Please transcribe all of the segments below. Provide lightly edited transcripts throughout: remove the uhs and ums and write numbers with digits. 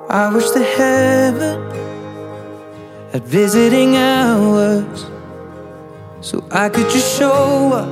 I wish that heaven had visiting hours, so I could just show up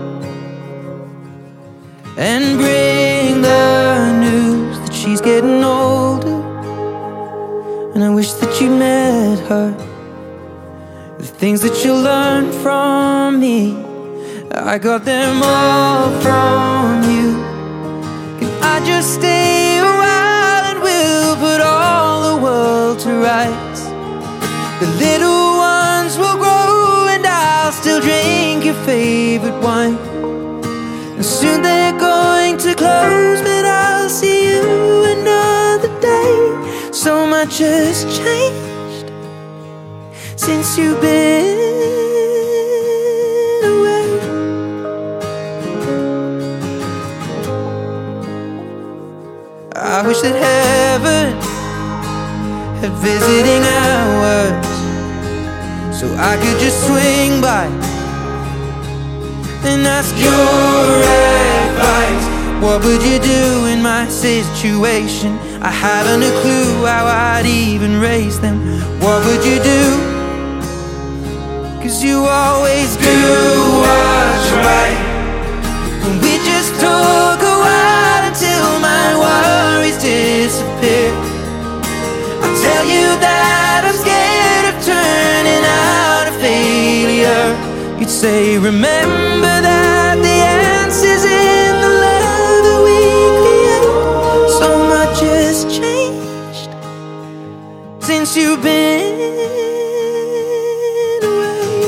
and bring the news that she's getting older. And I wish that you met her. The things that you learned from me, I got them all from you. Can I just stay a while and we'll put all the world to rights? The little ones will grow and I'll still drink your favorite wine. And soon they're going to close, but I'll see you another day. So much has changed since you've been away. I wish that heaven had visiting hours, so I could just swing by and ask your advice. What would you do in my situation? I haven't a clue how I'd even raise them. What would you do? 'Cause you always do what's right. And we just took a while until my worries disappear. I'll tell you that I'm scared of turning out a failure. You'd say, remember that the answer's in the love that we create. So much has changed since you've been away.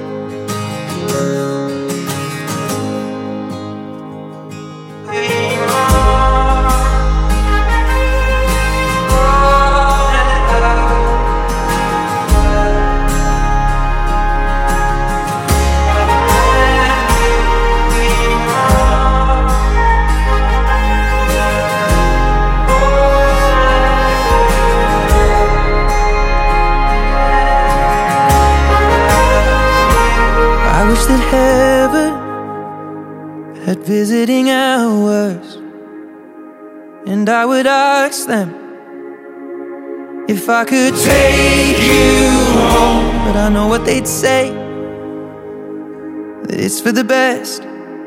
I wish that heaven had visiting hours, and I would ask them if I could take you home. But I know what they'd say, that it's for the best.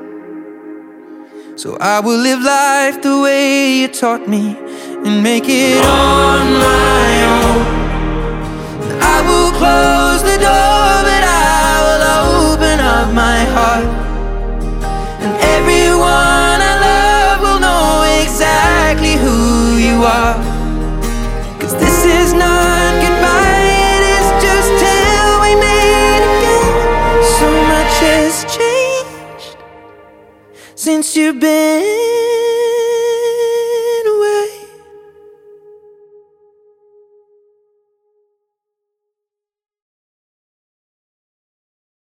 So I will live life the way you taught me and make it on my own. I will close the door, but I will open up my heart. And everyone I love will know exactly who you are. 'Cause this is not goodbye, it is just till we meet again. So much has changed since you've been